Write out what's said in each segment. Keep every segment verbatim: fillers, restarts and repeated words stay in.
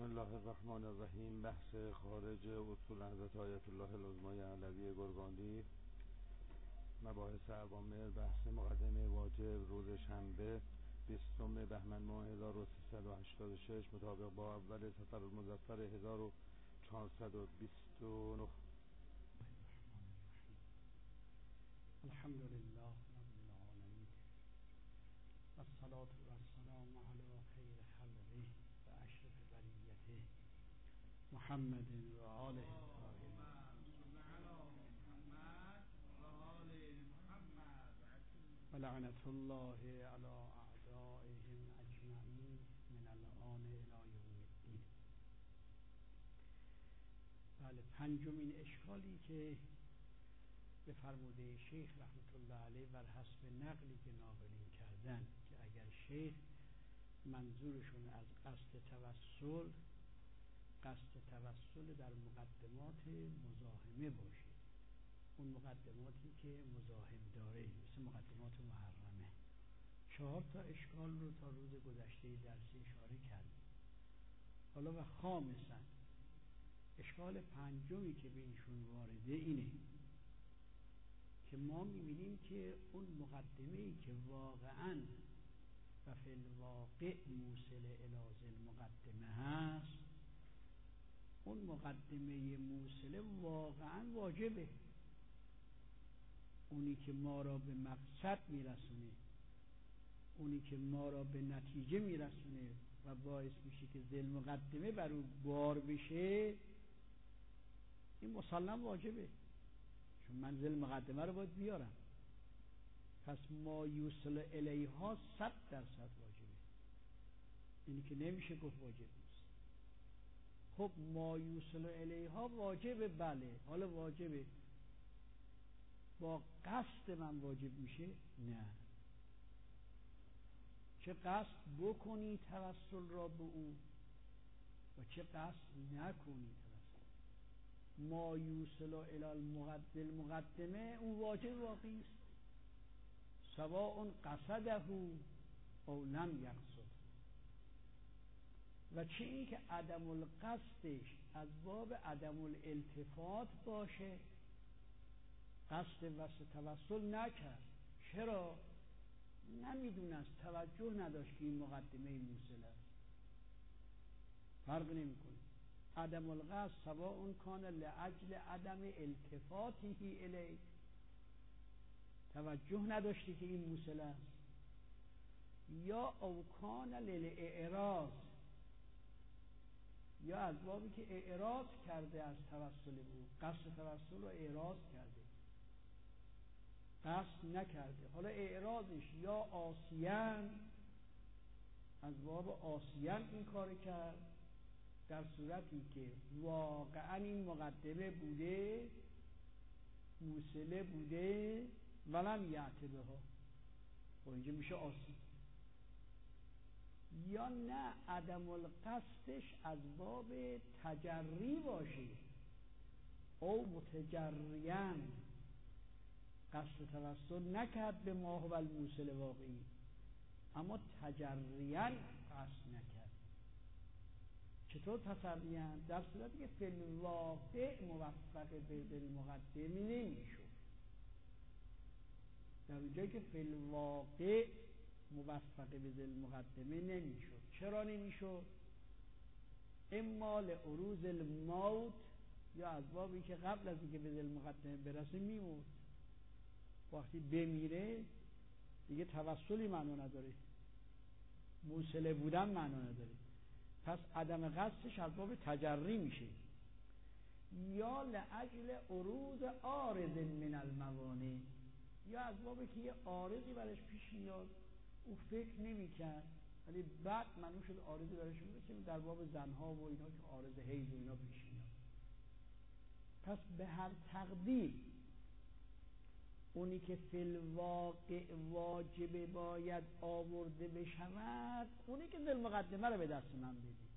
بسم الله الرحمن الرحیم. بحث خارج اصول حضرت آیت الله العظمی علوی گرگانی، مباحث اوامر. بحث مقدمه واجب روز شنبه بیستم بهمن ماه هزار و سیصد و هشتاد و شش مطابق با اول صفر المظفر هزار و چهارصد و بیست و نه. الحمد لله رب العالمین و الصلاة و السلام علی خیر خلقه و اشرف بریته محمد و آله الطاهرین. و لعنت الله علی اعدائهم اجمعین من الآن الی یوم الدین. بله، پنجمین اشکالی که به فرموده شیخ رحمت الله علیه بر حسب نقلی که ناقلین کردن، که اگر شیخ منظورشون از قصد توسل قصد توسل در مقدمات مزاحمه باشه، اون مقدماتی که مزاحم داره مثل مقدمات محرمه. چهار تا اشکال رو تا روز گذشته درسی اشاره کردیم. حالا و خامساً اشکال پنجمی که به ایشون وارده اینه که ما می‌بینیم که اون مقدمه‌ای که واقعاً و فی الواقع موصل الی المقدمه هست، اون مقدمه موصله واقعاً واجبه، اونی که ما را به مقصد میرسونه، اونی که ما را به نتیجه میرسونه و باعث میشه که ذل مقدمه بر او بار بشه، این مسلم واجبه، چون من ذل مقدمه رو باید بیارم. پس ما یوصل الیها صد درصد واجبه، اینی که نمیشه گفت واجب نیست. خب ما یوصل الیها واجبه، بله، حالا واجبه با قصد من واجب میشه؟ نه. چه قصد بکنی توسل را به او و چه قصد نکنی توسل. ما یوصل الی المقدمه اون واجب واقعی است، سواء قصده او لم یقصد. و چه این که عدم القصدش از باب عدم الالتفات باشه، قصد واسه توسل نکرد، چرا؟ نمیدونست، توجه نداشت که این مقدمه موصل است، فرق نمیکنه. عدم القصد سواء کان لاجل عدم التفاته الیه، توجه نداشتی که این موصل است، یا او کان للاعراض، یا از بابی که اعراض کرده از توسل بود، قصد توسل رو اعراض کرده، قصد نکرده. حالا اعراضش یا عاصیان، از باب عاصیان این کار کرد، در صورتی که واقعا این مقدمه بوده، موصله بوده، ولم یعتبه ها، و اینجا میشه عاصی. یا نه، عدم القصدش از باب تجری باشه، او متجریان، قصد توسل نکرد به ما هو الموصل واقعی، اما تجریان قصد نکرد. چطور تجریان؟ در صورتی که فی الواقع موفق به المقدمه نمیشد. در اونجایی که فی الواقع موفق به المقدمه نمیشد. چرا نمیشد؟ اما لعروض الموت، یا از بابی که قبل از اینکه به المقدمه برسه میموت. وقتی بمیره دیگه توسلی معنا نداره، موصله بودن معنا نداره. پس عدم قصدش از باب تجری میشه. یا لاجل عروض عارض من الموانع، یا از بابی که یه عارضی برش پیش میاد، او فکر نمی‌کرد ولی بعد معلوم شد عارضی برش میاد، در باب زنها و اینا که عارض حیض و اینا پیش میاد. پس به هر تقدیر اونی که فی الواقع واجب باید آورده بشود، اونی که ذل مقدمه رو به دست من بده.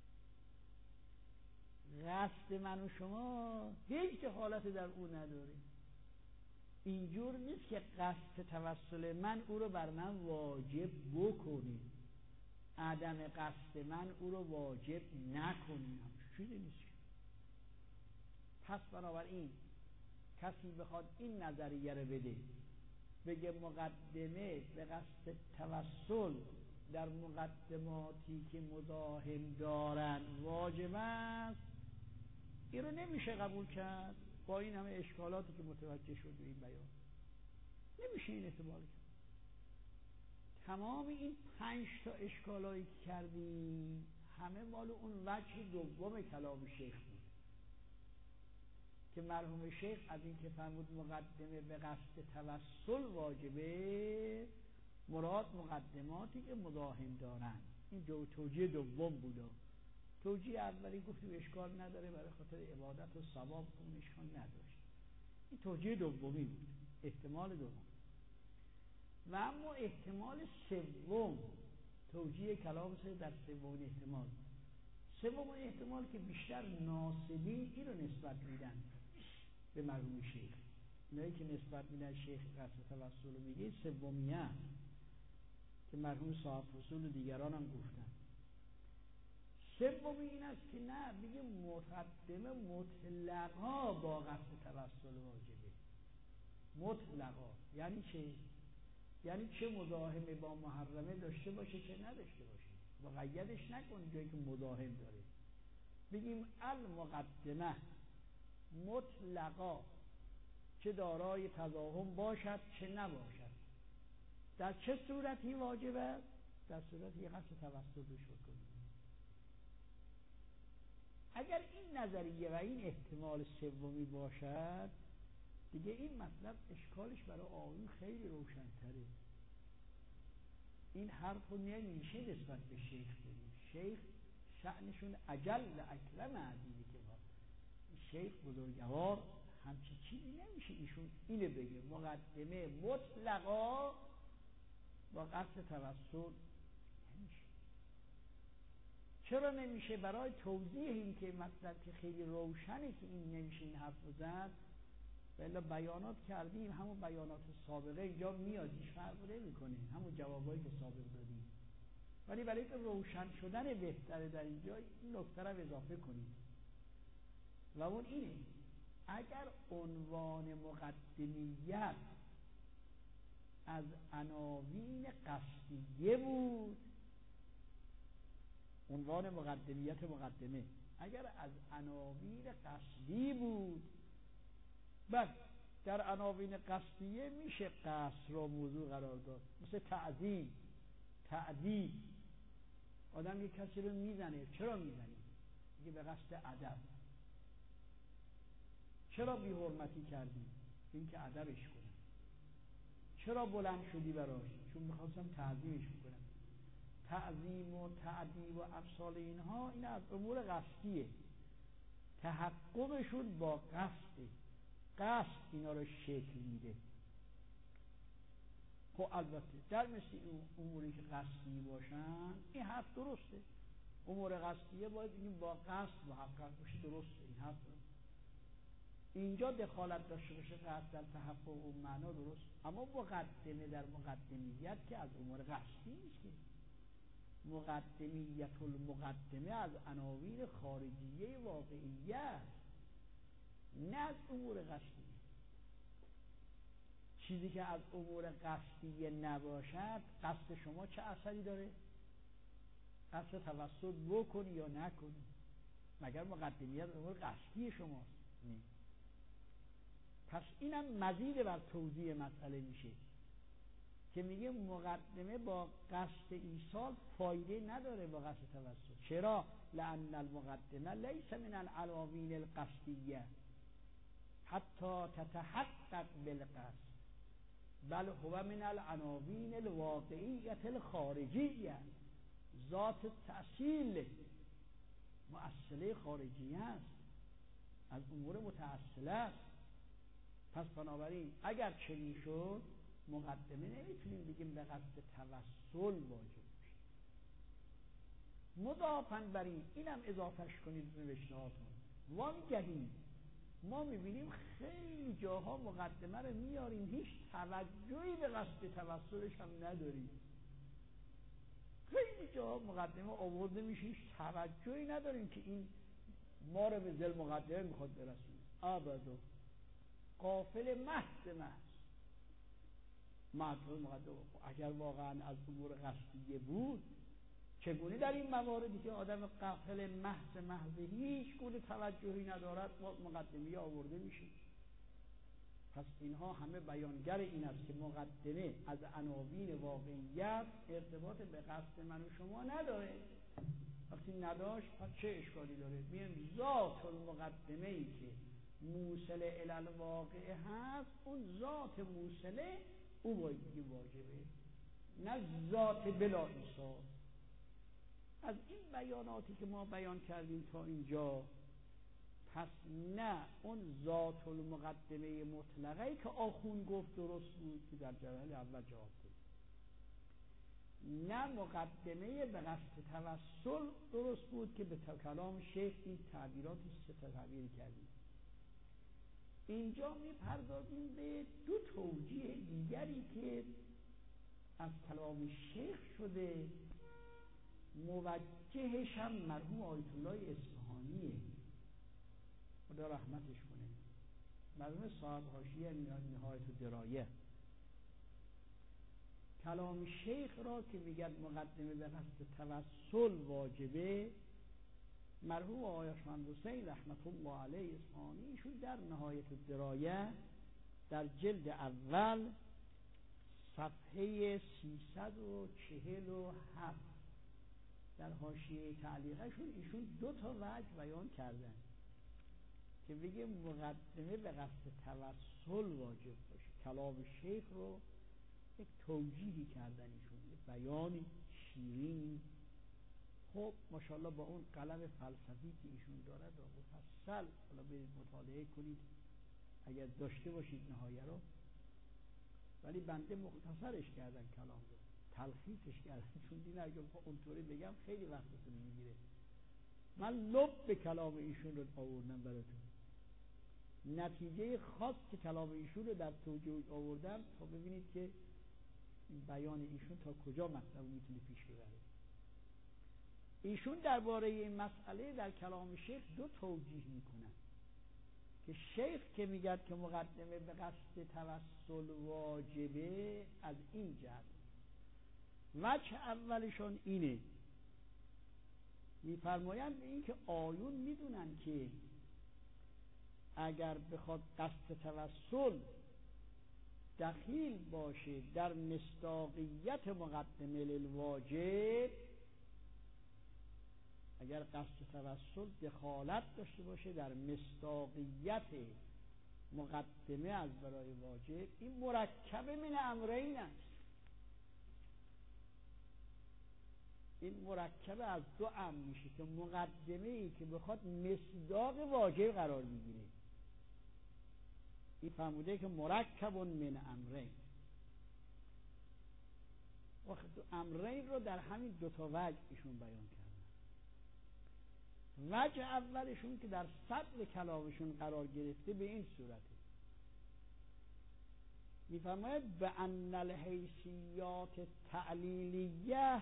قصد من و شما هیچ حالت در او نداره. اینجور نیست که قصد توسل من او رو بر من واجب بکنه، عدم قصد من او رو واجب نکنیم، چیزی نیست. پس بنابراین کسی بخواد این نظریه رو بده، بگه مقدمه به قصد توسل در مقدماتی که مزاحم دارن واجب است، این رو نمیشه قبول کرد. با این همه اشکالاتی که متوجه شد به این بیان نمیشه این اعتبار کرد. تمام این پنج تا اشکالایی که کردیم همه مال اون وجه دوم کلام شیخ بود که مرحوم شیخ از این که فرمود مقدمه به قصد توسل واجبه، مراد مقدماتی که مزاحم دارن. این دو توجیه دوم بود. توجیه اولی گفتیم اشکال نداره، برای خاطر عبادت و ثواب اون اشکال نداشت. این توجیه دومی بود، احتمال دوم. و اما احتمال سوم، توجیه کلام سه در سوم احتمال سوم احتمال که بیشتر ناصبین این رو نسبت میدن به مرحوم شیخ، اونایی که نسبت میدن شیخ قصد توسل رو میگه سومیه که مرحوم صاحب فصول و دیگران هم گفتن. سومی این است که نه، بگه مقدمه مطلقا با قصد توسل واجبه. مطلقا یعنی چه؟ یعنی چه مزاحمه با محرمه داشته باشه چه نداشته باشه، مقیدش نکنی جایی که مزاحم داره. بگیم المقدمه مطلقا چه دارای تزاحم باشد چه نباشد، در چه صورتی واجب است؟ در صورتی که قصد توسل بش بکنیم. اگر این نظریه و این احتمال سومی باشد دیگه این مطلب اشکالش برای آقایون خیلی روشن‌تره. این حرف رو نمیشه نسبت به شیخ بدیم. شیخ شأنشون اجل اکرم عدیده که با شیخ بزرگوار همچی چیزی نمیشه ایشون اینه بگه مقدمه مطلقا با قصد توسل نمیشه. چرا نمیشه؟ برای توضیح این که مطلب که خیلی روشنه که این نمیشه این حرف رو زد، بلا بیانات کردیم، همون بیانات سابقه اینجا میاد، هیچ فرق نمیکنه، همون جوابایی که سابق دادیم، ولی برای که روشن شدن بهتره در اینجا این نکته رو اضافه کنیم و اون اینه اگر عنوان مقدمیت از عناوین قصدیه بود، عنوان مقدمیت مقدمه اگر از عناوین قصدی بود، بس در عناوین قصدیه میشه قصد را موضوع قرار داد. مثل تعظیم، تعدیب، آدم یک کسی رو میزنه، چرا میزنی؟ میگه به قصد ادب. چرا بی حرمتی کردی؟ این که ادبش کنم. چرا بلند شدی براش؟ چون میخواستم تعظیمش بکنم. تعظیم و تعدیب و امثال اینها این از امور قصدیه، تحققشون با قصده، قصد اینا رو شکل میده. خب البته در مثل این اموری که قصدی باشن این حرف درسته، امور قصدیه باید این با قصد محقق باشه، درسته این حرف درسته. اینجا دخالت داشته باشه قصد در تحقق و معنا درست، اما مقدمه در مقدمیت که از امور قصدی نیست که. مقدمیت المقدمه از عناوین خارجیه واقعیه، نه از امور قصدی. چیزی که از امور قصدی نباشد قصد شما چه اثری داره؟ قصد توسل بکنی یا نکنی؟ مگر مقدمیت امور قصدی شماست؟ نه. پس اینم مزید بر توضیح مسئله میشه که میگه مقدمه با قصد ایصال فایده نداره با قصد توسل. چرا؟ لأن المقدمه لیس من العناوین القصدیه حتی تتحقق بالقصد، بل هو من العناوین الواقعیت الخارجیه. ذات تأصیل مؤصله خارجیه است، از امور متأصله است. پس بنابراین اگر چنین شد مقدمه نمیتونیم بگیم به قصد توسل واجب بشه. مضافاً بر این اینم اضافهش کنید به نوشتهاتون. وانگهی ما میبینیم خیلی جاها مقدمه رو میاریم هیچ توجهی به قصد توسلش هم نداریم. خیلی جا مقدمه آورده میشه، هیچ توجهی نداریم که این ما رو به ذل مقدمه میخواد برسونه. ابدا، غافل محض محض مطلوب مقدمه. اگر واقعا از امور قصدیه بود، چگونه در این مواردی که آدم غافل محض محض هیچ گونه توجهی ندارد مقدمه آورده میشه؟ پس اینها همه بیانگر این است که مقدمه از عناوین واقعیت ارتباط به قصد من و شما نداره. وقتی نداشت پس چه اشکالی داره؟ میگیم ذات المقدمه ای که موصل الی الواقع هست، اون ذات موصله او باید دیگه واجبه، نه ذات بلا ایثار. از این بیاناتی که ما بیان کردیم تا اینجا، پس نه اون ذات المقدمه مطلقه که آخون گفت درست بود که در جلسه اول جواب داد، نه مقدمه به قصد توسل درست بود که به کلام شیخ این تعبیراتی سه تا تعبیر کردیم. اینجا میپردازیم به دو توجیه دیگری که از کلام شیخ شده، موجهش هم مرحوم آیت الله اصفهانیه، خدا رحمتش کنه، مرحوم صاحب حاشیه نهایت الدرایه. کلام شیخ را که میگن مقدمه به قصد توسل واجبه، مرحوم آیشمند حسین رحمت الله علیه اصفهانی ایشون در نهایت الدرایه در جلد اول صفحه سیصد و چهل و هفت در حاشیه تعلیقشون ایشون دو تا وجه بیان کردن که بگه مقدمه به قصد توسل واجب باشه. کلام شیخ رو یک توجیهی کردن ایشون، یک بیانی شیرین. خب ماشاءالله با اون قلم فلسفی که ایشون داره و مفصل، حالا برید مطالعه کنید اگر داشته باشید نهایه رو، ولی بنده مختصرش کردن کلام رو، تلخیصش کردن، چون دیگه اگر اونطوری بگم خیلی وقتتون میگیره. من لب به کلام ایشون رو آوردم براتون، نتیجه خاص که کلام ایشون رو در توجیه آوردم تا ببینید که بیان ایشون تا کجا مطلب میتونه پیش ببره. ایشون درباره این مسئله در کلام شیخ دو توجیه میکنن که شیخ که میگه که مقدمه به قصد توسل واجبه از این جهت. وجه اولشون اینه، میفرمایند این که آیون میدونن که اگر بخواد قصد توسل دخیل باشه در مصداقیت مقدمه للواجب، اگر قصد توسل دخالت داشته باشه در مصداقیت مقدمه از برای واجب، این مرکب من امرین است. این مرکب از دو امر میشه که مقدمه ای که بخواد مصداق واجب قرار میگیره، این فرموده که مرکب من امرین. وقت امرین رو در همین دو تا وجه ایشون بیان کردن. وجه اولشون که در صدر کلامشون قرار گرفته به این صورته، میفرماید به ان الحیثیات تعلیلیه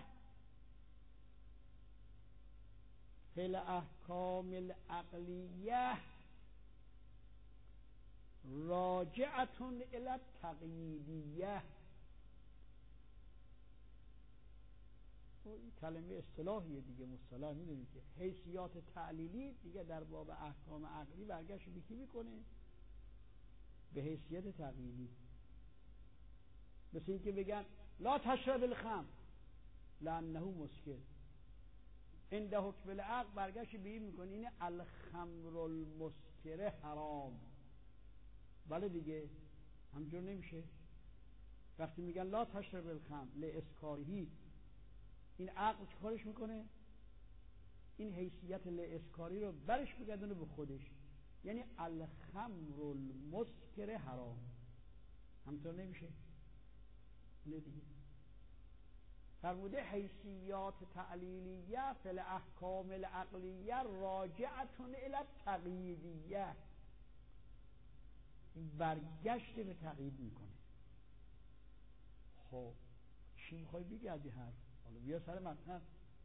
فی الاحکام العقلیه راجعتون الی التقییدیه. این کلمه اصطلاحیه دیگه، مصطلح میدونید که حیثیات تعلیلی دیگه در باب احکام عقلی برگشت به کی میکنه؟ به حیثیت تقییدی. مثل این که بگن لا تشرب الخمر لانه مسکر، عند حکم العقل برگشت به این میکنه این الخمر المسکر حرام. بله دیگه همجور نمیشه. وقتی میگن لا تشرب الخمر لاسکارهی، این عقل چه کارش میکنه؟ این حیثیت لاسکاری رو برش بگردونه به خودش، یعنی الخمر المسکر حرام. همطور نمیشه؟ نه دیگه. فرموده حیثیات تعلیلیه فی الاحکام العقلیه راجعتون الی التقییدیه، این برگشت به تقیید میکنه. خب چی میخوای بگی از این حرف؟ حالا بیا سر مطلب.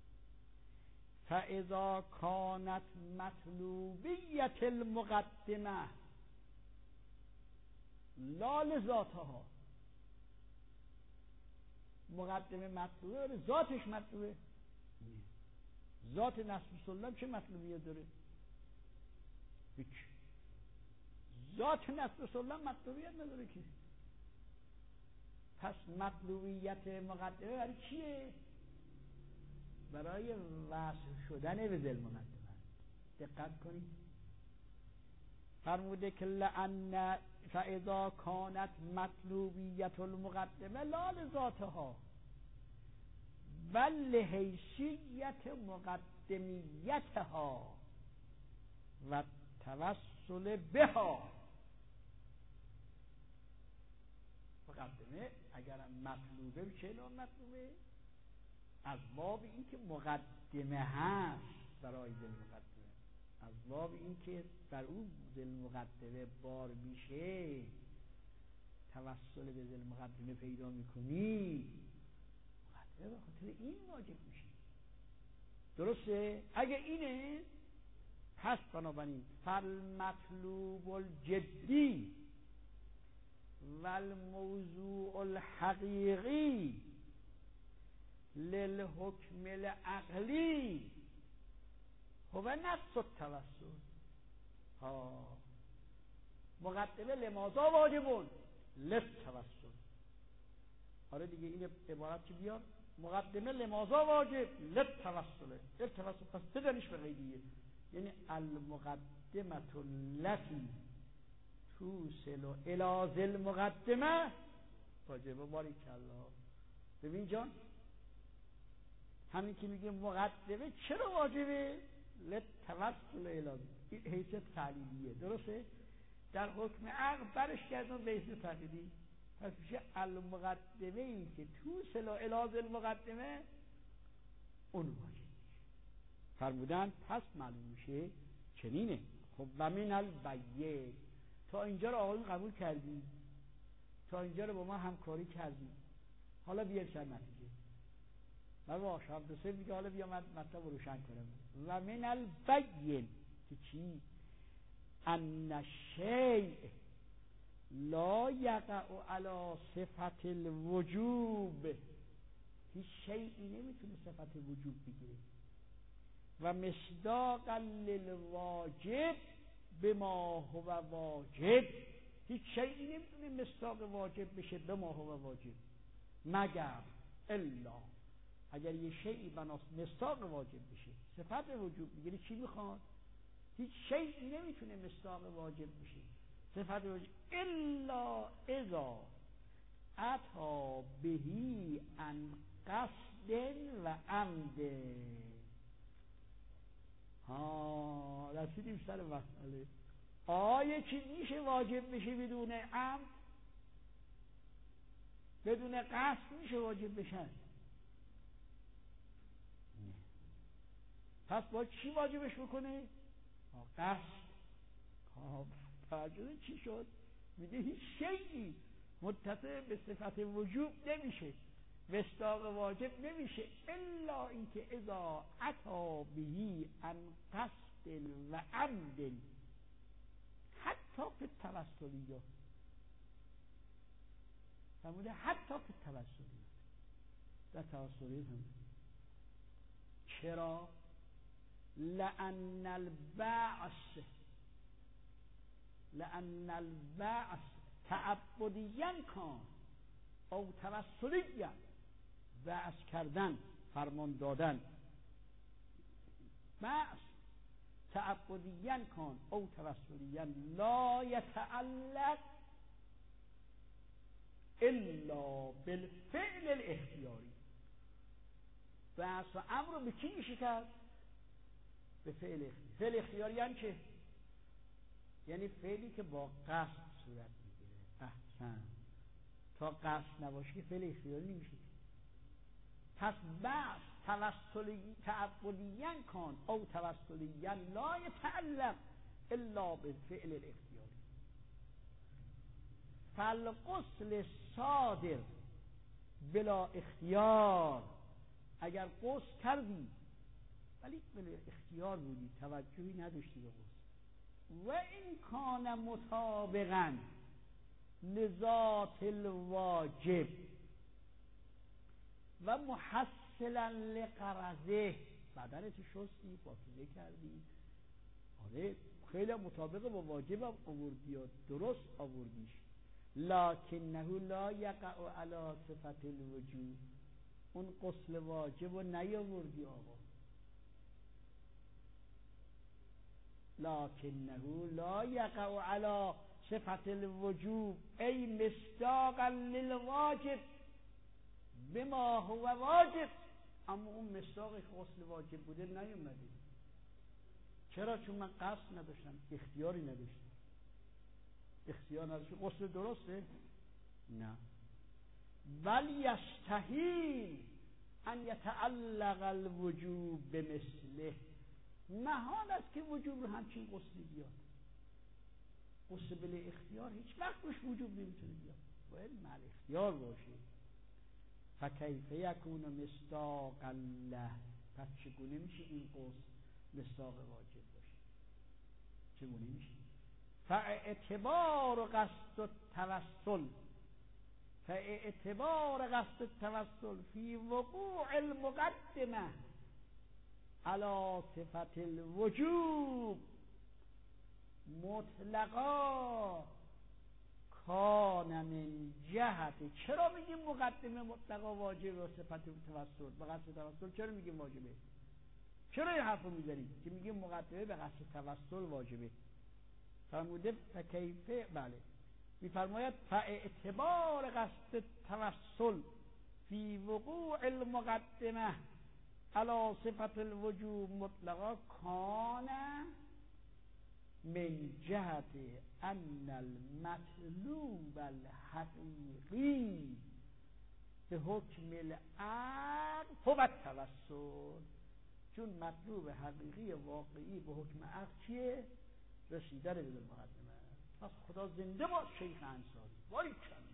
فاذا كانت مطلوبیت المقدمه لا لذاتها، مقدمه مطلوبه ذاتش مطلوبه؟ ذات نسب سلم چه مطلوبیت داره؟ هیچ. ذات نسب سلم مطلوبیت نداره که. پس مطلوبیت مقدمه برای چیه؟ برای وصل شدن به ذل مقدمه. دقت کنید فرموده که لأن فاذا كانت مطلوبیت المقدمه لا لذاتها بل لحیثیت مقدمیتها و توسل بها. مقدمه اگر مطلوبه چه نوع مطلوبه؟ از باب این که مقدمه هست برای ذل مقدمه، از باب این که بر اون ذل مقدمه بار میشه، توسل به ذل مقدمه پیدا میکنی، مقدمه به خاطر این واجب میشه. درسته؟ اگه اینه پس بنابراین فالمطلوب الجدی والموضوع الحقیقی للحکم العقلی هو نفس التوسل. ها مقدمه لماذا واجبون؟ للتوسل. آره دیگه این عبارت چی بیاد؟ مقدمه لماذا واجب؟ للتوسل. التوسل پس بدنش به غیریه، یعنی المقدمه التي توصل الى ذی المقدمه واجبه. باریکالله. ببین جان همین که میگه مقدمه چرا واجبه؟ للتوسل الی حیثیت تعلیلیه. درسته؟ در حکم عقل برش کردن به حیثیت تعلیلی، پس میشه المقدمه ای که توصل الی ذی المقدمه اون واجب فرمودن. پس معلوم میشه چنینه. خب و من البیه، تا اینجا رو آقایون قبول کردی، تا اینجا رو با ما همکاری کردی، حالا بیار سر نتیجه. و باشه عبد السلام میگه حالا بیا من مطلب رو روشن کنم. و من البین که چی؟ ان الشیء لا یقع علی صفت الوجوب، هیچ شیئی نمیتونه صفت وجوب بگیره. و مصداقا للواجب بما هو واجب، هیچ شیئی نمیتونه مصداق واجب بشه بما هو واجب، مگر الا اگر یه شیئی بناس مصداق واجب بشه صفت وجوب بگیره. چی میخواد؟ هیچ شیئی نمیتونه مصداق واجب بشه صفت وجوب الا اذا اتی بهی عن قصد و عمد. ها رسیدیم سر مسئله. آیا چی میشه واجب بشه بدون عمد؟ بدون قصد میشه واجب بشه؟ پس با چی واجبش بکنه؟ با قصد. توجه چی شد؟ میگه هیچ شیئی متصل به صفت وجوب نمیشه، مصداق واجب نمیشه الا اینکه اذا اتی بهی عن قصد و عمد، حتی فی التوسلیات. فرموده حتی فی التوسلیات، در توسلیات هم. چرا؟ لأن البعث لأن البعث تعبدیاً کان او توسلیاً، بعث کردن، فرمان دادن، بعث تعبدیاً کان او توسلیاً لا یتعلق الا بالفعل الاختیاری. بعث و امر رو به کی میشه کرد؟ به فعل اختیاری. فعل اختیاری یعنی چه؟ یعنی فعلی که با قصد صورت میگیره. احسن. تا قصد نباشه که فعل اختیاری نمیشه. پس بعث توسلی تعبدیاً کان او توسلیاً لا یتعلق الا بالفعل الاختیاری. فالغسل صادر بلا اختیار اگر غسل کردی ولی به اختیار بودی، توجهی نداشتی به غسل، و این کان مطابقا لذات الواجب و محصلا لغرضه، بدنت شستی، پاکیزه کردی، آره خیلی مطابق با واجب هم آوردی و درست آوردیش، لکنه لا یقع علی صفت الوجوب، اون غسل واجب رو نیاوردی آقا، لکنه لا یقع علی صفت الوجوب ای مصداقا للواجب بما هو واجب، اما اون مصداقی که غسل واجب بوده نیومده. چرا؟ چون من قصد نداشتم، اختیاری نداشتم. اختیار نداشتم غسل درسته؟ نه. بل یستحیل ان یتعلق الوجوب بمثله، محال است که وجوب رو همچین غسلی بیاد. غسل بلا اختیار هیچ وقت روش وجوب نمیتونه بیاد، باید مع اختیار باشه. فکیف یکون مصداقا له، پس چگونه میشه این غسل مصداق واجب باشه؟ چگونه میشه؟ فاعتبار قصد التوسل فاعتبار قصد التوسل فی وقوع المقدمه علی صفت الوجوب مطلقا کان من جهت، چرا میگیم مقدمه مطلقا واجب و صفت توسل به قصد توسل چرا میگیم واجبه؟ چرا این حرفو میزنیم که میگیم مقدمه به قصد توسل واجبه؟ فرموده فکیفه، بله میفرماید فاعتبار قصد توسل فی وقوع المقدمه علی صفت الوجوب مطلقا کان من جهت ان المطلوب الحقیقی به حکم العقل هو التوسل، چون مطلوب حقیقی واقعی به حکم عقل چیه؟ رسیدن به مقدمه. پس خدا زنده با شیخ انصاری، باریکالله،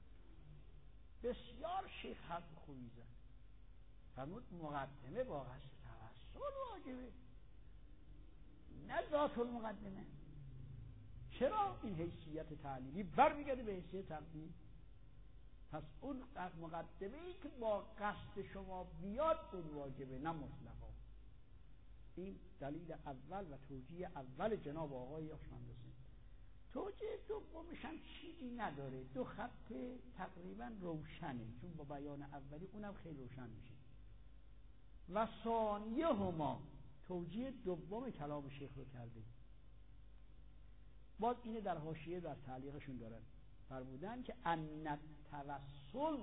بسیار شیخ حرف خوبی زد. فرمود مقدمه با قصد توسل واجبه، نه ذات المقدمه. چرا؟ این حیثیت تعلیلی برمیگرده به حیثیت تقدیم. پس اون مقدمه ای که با قصد شما بیاد اون واجبه، نه مطلقا. این دلیل اول و توجیه اول جناب آقای یاشمند حسین. توجیه دومش هم چیزی نداره، دو خط تقریبا روشنه، چون با بیان اولی اونم خیلی روشن میشه. و ثانیه هما، توجیه دوم کلام شیخ رو کرده. باز اینه در حاشیه در تعلیقشون دارن، فرمودن که ان التوسل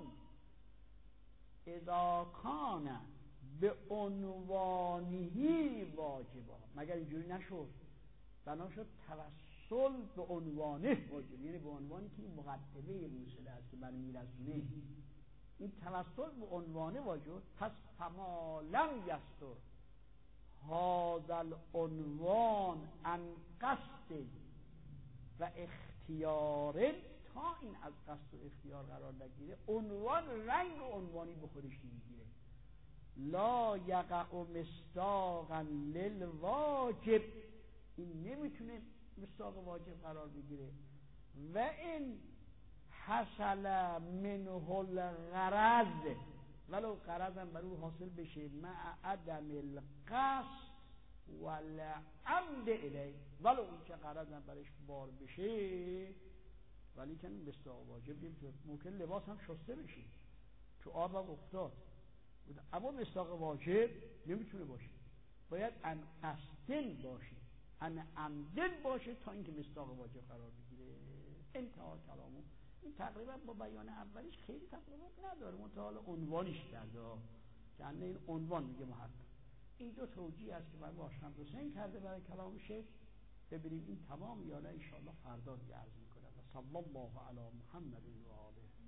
اذا کان به عنوانه واجبا، مگر اینجوری نشد؟ بنا شد توسل به عنوانه واجب، یعنی به عنوانی که این مقدمه موصله است که من میرسونه، این توسل به عنوانه واجب. پس فما لم یستر هذا العنوان عن قصد و اختیار، تا این از قصد و اختیار قرار نگیره، عنوان رنگ و عنوانی به خودش نمیگیره. لا یقع مصداقا للواجب، این نمیتونه مصداق واجب قرار بگیره. و این حصل منه الغرض، ولو غرض هم بر او حاصل بشه، مع عدم القصد والعمد الیه، ولو این که غرض هم برش بار بشه، ولی که مصداق واجب نمیتونه. ممکن لباس هم شسته بشه تو آب افتاد، اما مصداق واجب نمیتونه باشه، باید ان قصدن باشه، ان عمدن باشه تا اینکه مصداق واجب قرار بگیره. انتها کلامو. این تقریبا با بیان اولیش خیلی تفاوت نداره، منتها عنوانش کرده که ان این عنوان میگه محقق. این دو توجیه است که من با شمس حسین کرده برای کلام شیخ. ببینیم این تمام یا نه، ان شاء الله فردا دیگه عرض میکنم. و صلی الله علی محمد و آله.